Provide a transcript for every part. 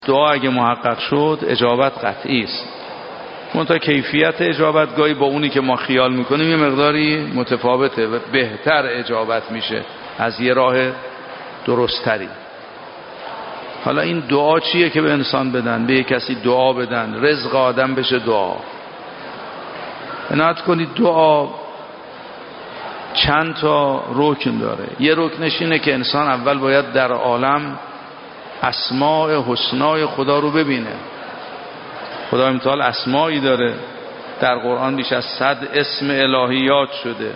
دعا اگه محقق شد اجابت قطعی است. منتها کیفیت اجابت گاهی با اونی که ما خیال میکنیم یه مقداری متفاوته و بهتر اجابت میشه از یه راه درستری. حالا این دعا چیه که به انسان بدن؟ به یک کسی دعا بدن رزق آدم بشه دعا. عنایت کنید دعا چند تا رکن داره. یه رکنش اینه که انسان اول باید در عالم اسماء حسنای خدا رو ببینه. خدای متعال اسمایی داره، در قرآن بیش از 100 اسم الهی یاد شده.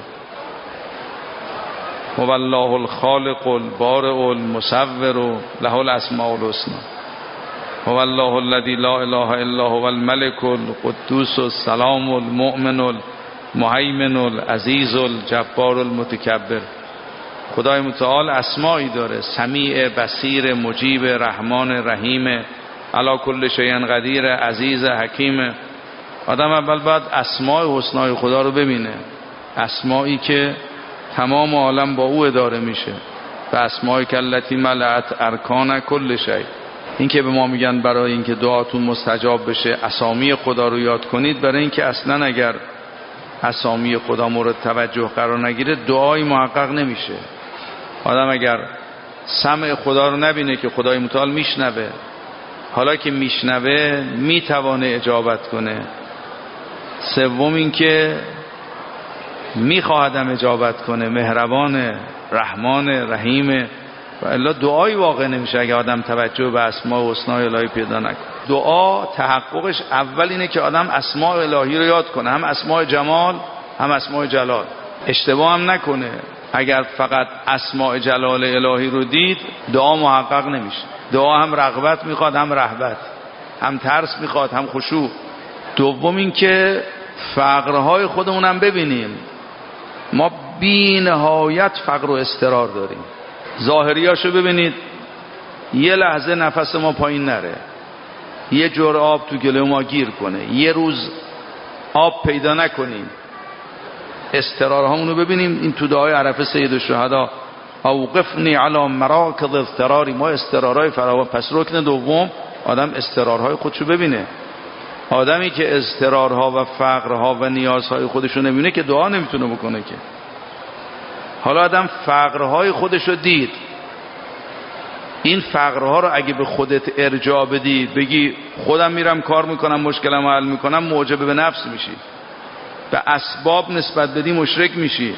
هو الله الخالق البارئ المصور له الاسماء الحسنى. هو الله الذی لا اله الا هو الملك القدوس السلام المؤمن المهیمن العزیز الجبار المتکبر. خدای متعال اسمایی داره، سمیع، بصیر، مجیب، رحمان، رحیم، علی کل شیء قدیر، عزیز، حکیم. آدم اول باید اسماء حسنای خدا رو ببینه، اسمایی که تمام عالم با او اداره میشه. و اسمای کلتی ملأت ارکان کل شیء. این که به ما میگن برای اینکه دعاتون مستجاب بشه اسامی خدا رو یاد کنید، برای اینکه اصلا اگر اسامی خدا مورد توجه قرار نگیره دعای محقق نمیشه. آدم اگر سمع خدا رو نبینه که خدای متعال میشنوه، حالا که میشنوه میتوانه اجابت کنه. سوم این که میخواهدم اجابت کنه، مهربان، رحمان، رحیم. و الا دعای واقع نمیشه اگه آدم توجه به اسماء حسنای الهی پیدا نکنه. دعا تحققش اول اینه که آدم اسماء الهی رو یاد کنه، هم اسماء جمال هم اسماء جلال. اشتباه هم نکنه. اگر فقط اسماء جلال الهی رو دید دعا محقق نمیشه. دعا هم رغبت میخواد، هم رهبت، هم ترس میخواد، هم خشوع. دوم این که فقرهای خودمون هم ببینیم. ما بی نهایت فقر و اضطرار داریم. ظاهریاشو ببینید، یه لحظه نفس ما پایین نره، یه جور آب تو گلو ما گیر کنه، یه روز آب پیدا نکنیم. اضطرارهامونو ببینیم. این تو دعای عرفه سید الشهدا اوقفنی علی مراکض اضطراری. ما اضطرارهای فراوان. پس رکن دوم آدم اضطرارهای خودشو ببینه. آدمی که اضطرارها و فقرها و نیازهای خودشو نمیبینه که دعا نمیتونه بکنه که. حالا آدم فقرهای خودشو دید، این فقرها رو اگه به خودت ارجاع بدی، بگی خودم میرم کار میکنم مشکلم حل میکنم، معجب به نفس میشی. به اسباب نسبت بدی مشرک میشی.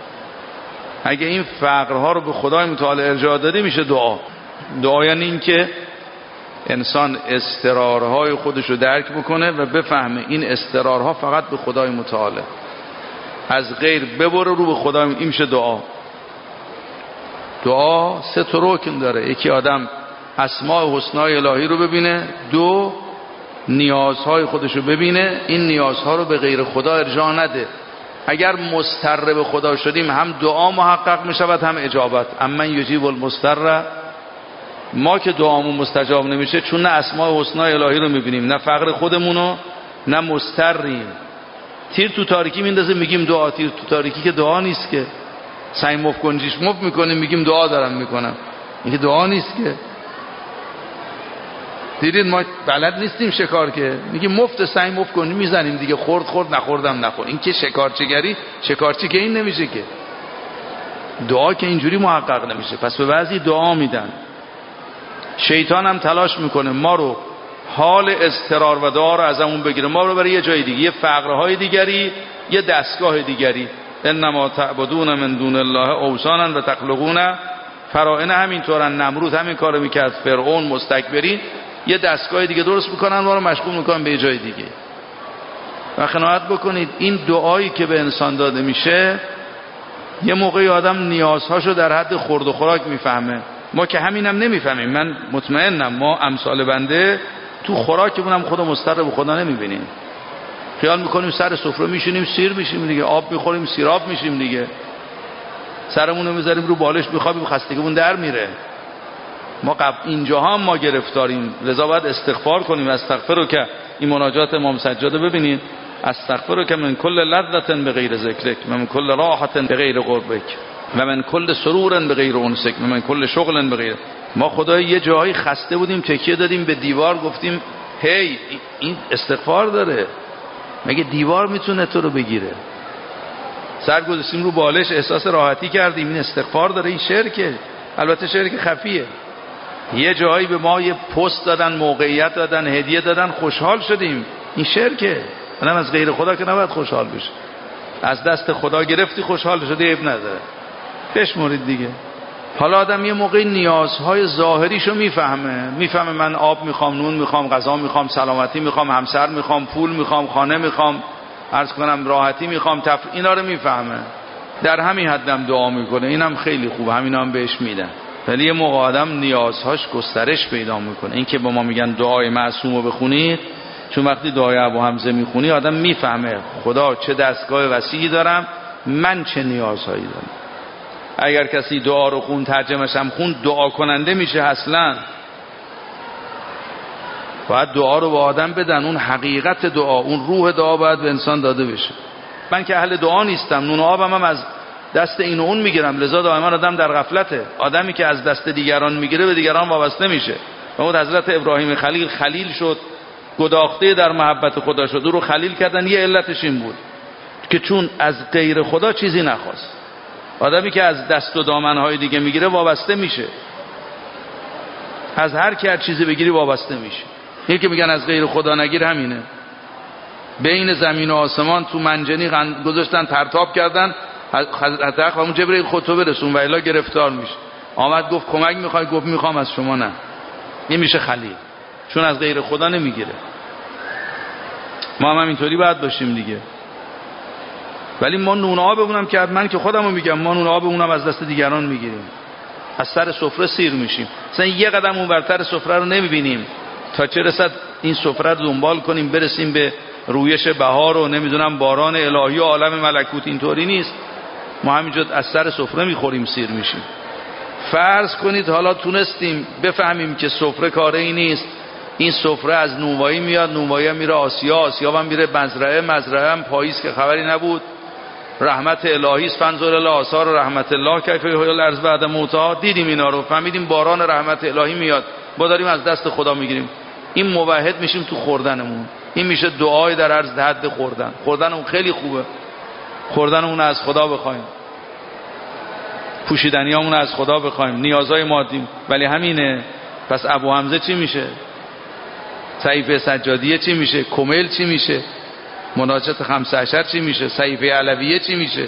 اگه این فقرها رو به خدای متعال ارجاع دادی میشه دعا. دعا یعنی این که انسان اضطرارهای خودش رو درک بکنه و بفهمه این اضطرارها فقط به خدای متعاله، از غیر ببره رو به خدای. این میشه دعا. دعا 3 تا رکن داره. یکی آدم اسماء حسنای الهی رو ببینه، 2 نیازهای خودش رو ببینه، این نیازها رو به غیر خدا ارجاع نده. اگر مضطر به خدا شدیم هم دعا محقق میشود هم اجابت. اما یجیب المضطر. ما که دعامون مستجاب نمیشه چون نه اسماء حسنای الهی رو میبینیم، نه فقر خودمونو، نه مضطریم. تیر تو تاریکی میندازه میگیم دعا. تیر تو تاریکی که دعا نیست که. سعی مفت کنجیش مفت میکنیم میگیم دعا دارم میکنم، این که دعا نیست که. دیدید ما بلد نیستیم شکار که میگیم مفت سعی مفت کنیم میزنیم دیگه، خورد نخوردم نخور. این که شکارچیگری، شکارچی که این نمیشه که. دعا که اینجوری محقق نمیشه. پس به بعضی دعا میدن. شیطان هم تلاش میکنه ما رو حال اضطرار و دعا رو ازمون بگیره، ما رو برای یه جای دیگه، یه فقرهای دیگری، یه دستگاه دیگری. انما تعبدون من دون الله اوثانا و تخلقون فرائن. همینطورن. نمرود همین کارو میکرد، فرعون، مستکبرین. یه دستگاه دیگه درست میکنن، ما رو مشغول میکنن به یه جای دیگه. و قناعت بکنید این دعایی که به انسان داده میشه یه موقعی آدم نیازهاشو در حد خورد و خوراک میفهمه. ما که همینم نمیفهمیم. من مطمئنم ما امثال بنده تو خوراکمون هم خدا مضطر به خدا نمیبینیم. خیال میکنیم سر سفره میشینیم سیر میشیم دیگه، آب میخوریم سیراب میشیم دیگه، سرمون رو میذاریم رو بالش میخوابیم خستگیمون در میره. ما اینجاها هم ما گرفتاریم. لذا باید استغفار کنیم. استغفرک. این مناجات امام سجاده ببینید. استغفرک من کل لذة بغیر ذکرک و من کل راحة بغیر قربک و من کل سرور بغیر انسک و من کل شغل بغیر. ما خدای یه جایی خسته بودیم تکیه دادیم به دیوار، گفتیم هی این استغفار داره، مگه دیوار میتونه تو رو بگیره؟ سر گذاشتیم رو بالش، احساس راحتی کردیم، این استغفار داره، این شرکه. البته شرک خفیه. یه جایی به ما یه پست دادن، موقعیت دادن، هدیه دادن، خوشحال شدیم، این شرکه. منم از غیر خدا که نباید خوشحال بشه. از دست خدا گرفتی خوشحال شدی، عیب نداره، بشمرید دیگه. حالا آدم یه موقعی نیازهای ظاهریشو میفهمه من آب میخوام، نون میخوام، غذا میخوام، سلامتی میخوام، همسر میخوام، پول میخوام، خانه میخوام، عرض کنم راحتی میخوام، اینا رو میفهمه، در همین حدم دعا میکنه، اینم خیلی خوبه، همینا هم بهش میدن. ولی یه موقع آدم نیازهاش گسترش پیدا میکنه. این که با ما میگن دعای معصوم رو بخونید، چون وقتی دعای ابو حمزه میخونی آدم میفهمه خدا چه دستگاه وسیعی دارم، من چه نیازهایی دارم. اگر کسی دعا رو خون، ترجمه‌ش هم خون، دعا کننده میشه. اصلا باید دعا رو به آدم بدن، اون حقیقت دعا، اون روح دعا باید به انسان داده بشه. من که اهل دعا نیستم، نون و آبم هم از دست این و اون میگیرم، لذا دائما آدم در غفلته. آدمی که از دست دیگران میگیره به دیگران وابسته میشه. و اون حضرت ابراهیم خلیل شد، گداخته در محبت خدا شد، او رو خلیل کردن. یه علتش این بود که چون از غیر خدا چیزی نخواست. آدمی که از دست و دامنهای دیگه میگیره وابسته میشه، از هر کی هر چیزی بگیری وابسته میشه. این که میگن از غیر خدا نگیر همینه. بین زمین و آسمان تو منجنیق گذاشتن، پرتاب کردن، حضرت همون جبرئیل خودتو برسون و الا گرفتار میشه. آمد گفت کمک میخوای؟ گفت میخوام از شما. نه، این میشه خلیل، چون از غیر خدا نمیگیره. ما هم اینطوری باید باشیم دیگه. ولی ما نون آبمونم که من که خودمو میگم، ما نون آبمونم از دست دیگران میگیریم، از سر سفره سیر میشیم. مثلا یه قدم اونورتر سفره رو نمیبینیم تا چه رسد این سفره رو دنبال کنیم برسیم به رویش بهار و نمیدونم باران الهی و عالم ملکوت. اینطوری نیست. ما همینجا از سر سفره میخوریم، سیر میشیم. فرض کنید حالا تونستیم بفهمیم که سفره کاری نیست، این سفره از نونوایی میاد، نونوایی میره آسیا هم میره مزرعه هم پاییز که خبری نبود. رحمت الهی است، فانظر الی آثار رحمت الله کیف یحیی الارض بعد موتها. دیدیم اینا رو، فهمیدیم باران رحمت الهی میاد، ما داریم از دست خدا میگیریم. این موحد میشیم تو خوردنمون. این میشه دعای در عرض حد خوردن اون خیلی خوبه. خوردن اون از خدا بخوایم، پوشیدنیامون از خدا بخوایم، نیازهای مادیم. ولی همینه. پس ابو حمزه چی میشه؟ صحیفه سجادیه چی میشه؟ کمیل چی میشه؟ مناجات 15 چی میشه؟ صحیفه علویه چی میشه؟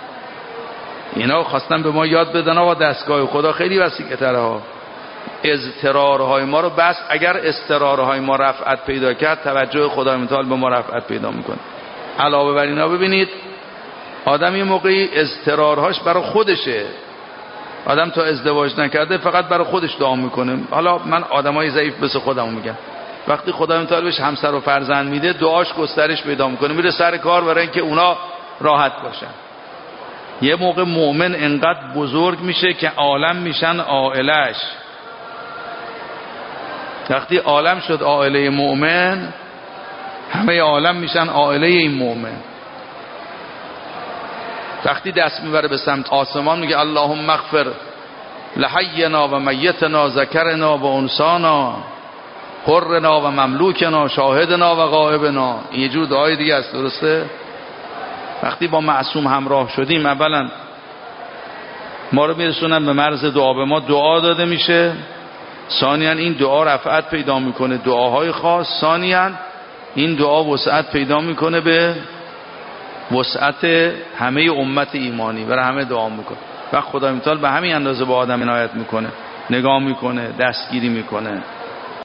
اینا خواستن به ما یاد بدن آقا دستگاه خدا خیلی وسیع‌تره ها. اضطرارهای ما رو بس، اگر اضطرارهای ما رفعت پیدا کرد، توجه خدای متعال به ما رفعت پیدا میکنه. علاوه بر اینا ببینید آدم یه موقعی اضطرارهاش برای خودشه. آدم تا ازدواج نکرده فقط برای خودش دعا میکنه. حالا من آدمای ضعیف مثل خودمو میگم، وقتی خدای متعال بهش همسر و فرزند میده دعاش گسترش پیدا میکنه، میره سر کار برای اینکه اونا راحت باشن. یه موقع مؤمن انقدر بزرگ میشه که عالم میشن عائلش. وقتی عالم شد عائله مؤمن، همه عالم میشن عائله این مؤمن. وقتی دست میبره به سمت آسمان میگه اللهم اغفر لحینا و میتنا، ذکرنا و انسانا، حرنا و مملوکنا، شاهدنا و غائبنا. این یه جور دعای دیگه است، درسته؟ وقتی با معصوم همراه شدیم، اولا ما رو میرسونن به مرز دعا، به ما دعا داده میشه. ثانیاً این دعا رفعت پیدا میکنه، دعاهای خاص. ثانیاً این دعا وسعت پیدا میکنه به وسعت همه امت ایمانی، برای همه دعا میکنه. و خدای متعال به همین اندازه با آدم عنایت میکنه، نگاه میکنه، دستگیری میکنه.